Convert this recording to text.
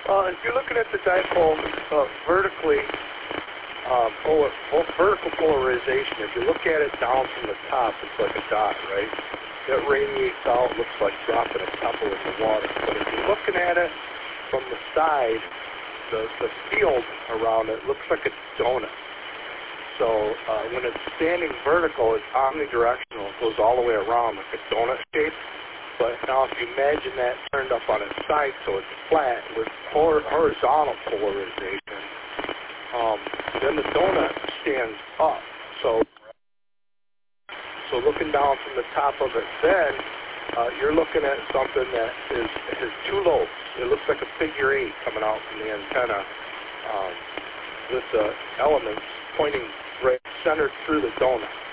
If you're looking at the dipole vertically, vertical polarization, if you look at it down from the top, it's like a dot, right? That radiates out, looks like dropping a pebble in the water. But if you're looking at it from the side, the field around it looks like a donut. So when it's standing vertical, it's omnidirectional. It goes all the way around like a donut shape. But now if you imagine that turned up on its side so it's flat with horizontal polarization, then the donut stands up. So looking down from the top of it, then you're looking at something that has two lobes. It looks like a figure 8 coming out from the antenna with the elements pointing right centered through the donut.